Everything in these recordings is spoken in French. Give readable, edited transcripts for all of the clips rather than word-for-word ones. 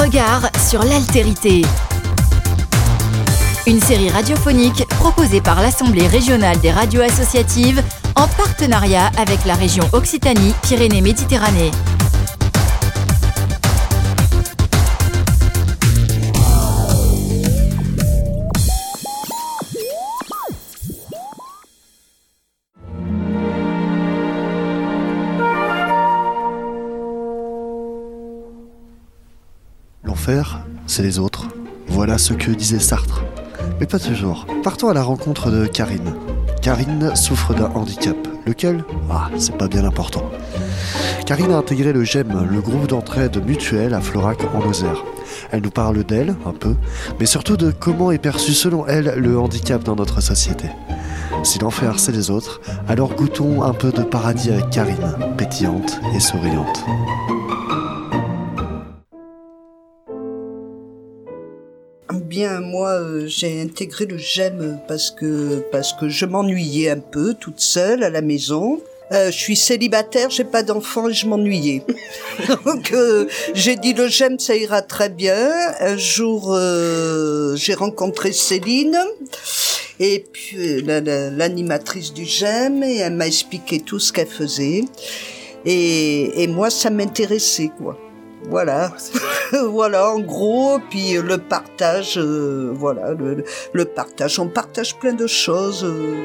regard sur l'altérité. Une série radiophonique proposée par l'Assemblée régionale des radios associatives en partenariat avec la région Occitanie-Pyrénées-Méditerranée. L'enfer, c'est les autres. Voilà ce que disait Sartre. Mais pas toujours. Partons à la rencontre de Karine. Karine souffre d'un handicap. Lequel ? C'est pas bien important. Karine a intégré le GEM, le groupe d'entraide mutuelle à Florac en Lozère. Elle nous parle d'elle, un peu, mais surtout de comment est perçu selon elle le handicap dans notre société. Si l'enfer c'est les autres, alors goûtons un peu de paradis avec Karine, pétillante et souriante. Bien, moi, j'ai intégré le GEM parce que je m'ennuyais un peu toute seule à la maison. Je suis célibataire, j'ai pas d'enfant et je m'ennuyais. Donc j'ai dit le GEM ça ira très bien. Un jour j'ai rencontré Céline et puis l'animatrice du GEM et elle m'a expliqué tout ce qu'elle faisait et moi ça m'intéressait quoi. Voilà, voilà en gros, puis le partage, voilà, le partage, on partage plein de choses.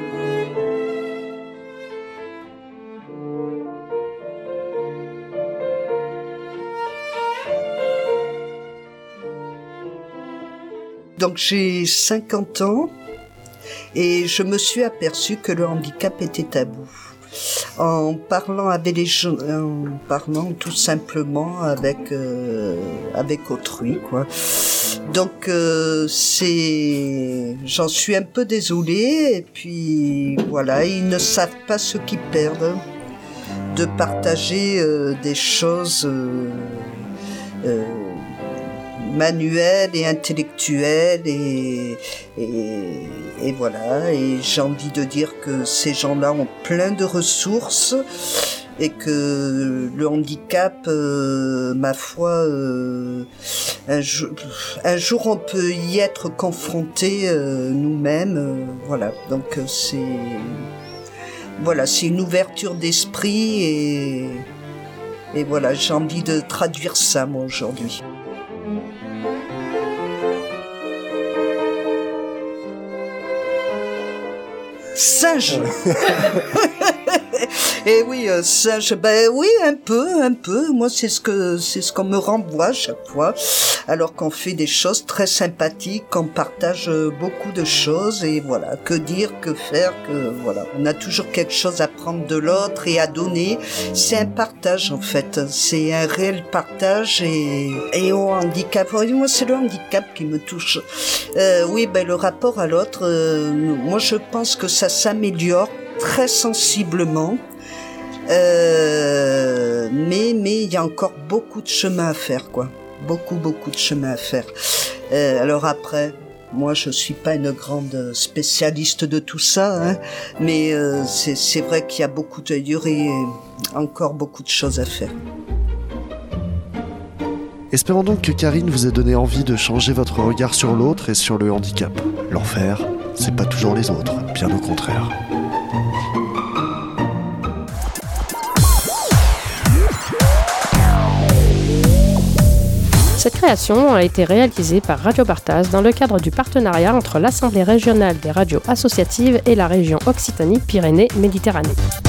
Donc j'ai 50 ans et je me suis aperçue que le handicap était tabou. En parlant avec les gens, en parlant tout simplement avec autrui quoi. Donc j'en suis un peu désolée et puis voilà, ils ne savent pas ce qu'ils perdent de partager des choses manuelles et intellectuelles et voilà, et j'ai envie de dire que ces gens-là ont plein de ressources et que le handicap, ma foi, un jour on peut y être confronté nous-mêmes, voilà. Donc c'est une ouverture d'esprit et voilà, j'ai envie de traduire ça moi aujourd'hui. Singe. Et oui, singe, ben oui, un peu. Moi, c'est ce qu'on me renvoie chaque fois. Alors qu'on fait des choses très sympathiques, qu'on partage beaucoup de choses et voilà. Que dire, que faire, que voilà. On a toujours quelque chose à prendre de l'autre et à donner. C'est un partage en fait. C'est un réel partage et au handicap. Moi, c'est le handicap qui me touche. Oui, ben le rapport à l'autre. Moi, je pense que ça s'améliore très sensiblement. Mais il y a encore beaucoup de chemin à faire quoi. Beaucoup de chemin à faire. Alors après, moi je suis pas une grande spécialiste de tout ça, hein, mais c'est vrai qu'il y a il y aurait encore beaucoup de choses à faire. Espérons donc que Karine vous ait donné envie de changer votre regard sur l'autre et sur le handicap. L'enfer, c'est pas toujours les autres, bien au contraire. Cette création a été réalisée par Radio Partage dans le cadre du partenariat entre l'Assemblée régionale des radios associatives et la région Occitanie-Pyrénées-Méditerranée.